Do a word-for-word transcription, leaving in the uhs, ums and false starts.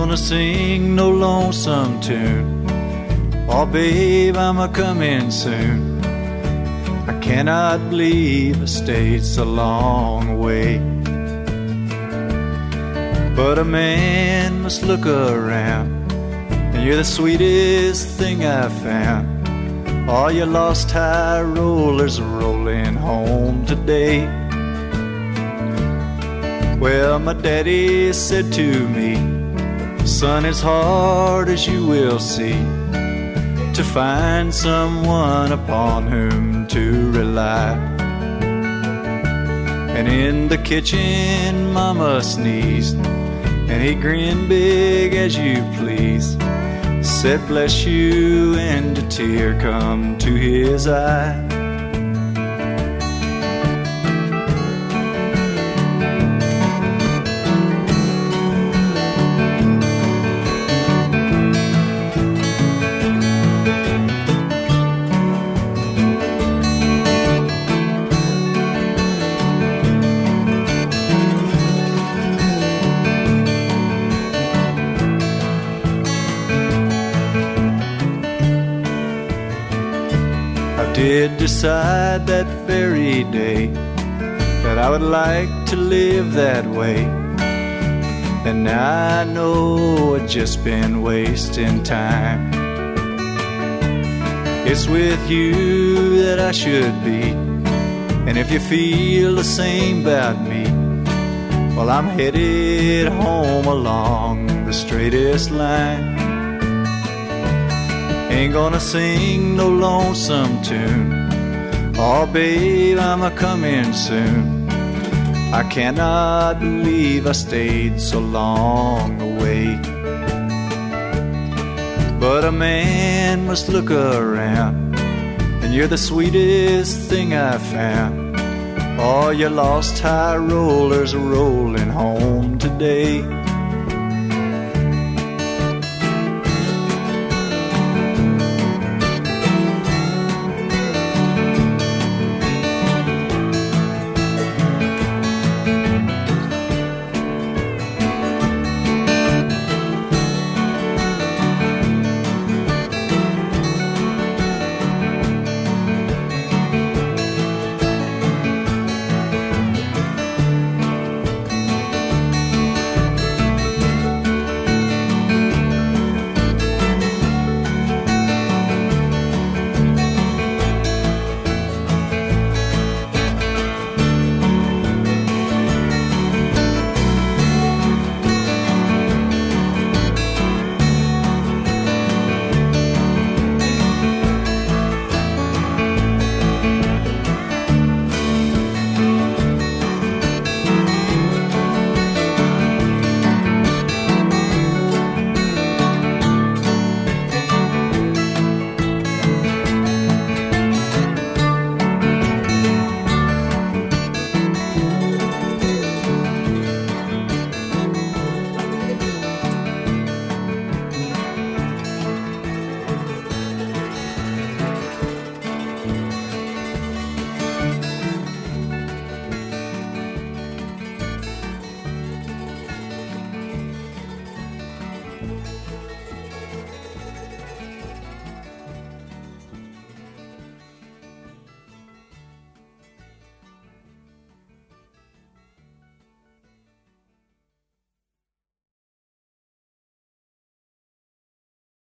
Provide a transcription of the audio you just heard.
gonna sing no lonesome tune. Oh, babe, I'm a-comin' soon. I cannot believe I stayed so long away. But a man must look around, and you're the sweetest thing I've found. All you lost high rollers rolling home today. Well, my daddy said to me, son, it's hard as you will see to find someone upon whom to rely. And in the kitchen mama sneezed, and he grinned big as you please, said bless you, and a tear come to his eye. Did decide that very day that I would like to live that way. And now I know I've just been wasting time. It's with you that I should be, and if you feel the same about me, well, I'm headed home along the straightest line. Ain't gonna sing no lonesome tune. Oh, babe, I'm a-comin' soon. I cannot believe I stayed so long away. But a man must look around, and you're the sweetest thing I've found. All your lost high rollers are rolling home today.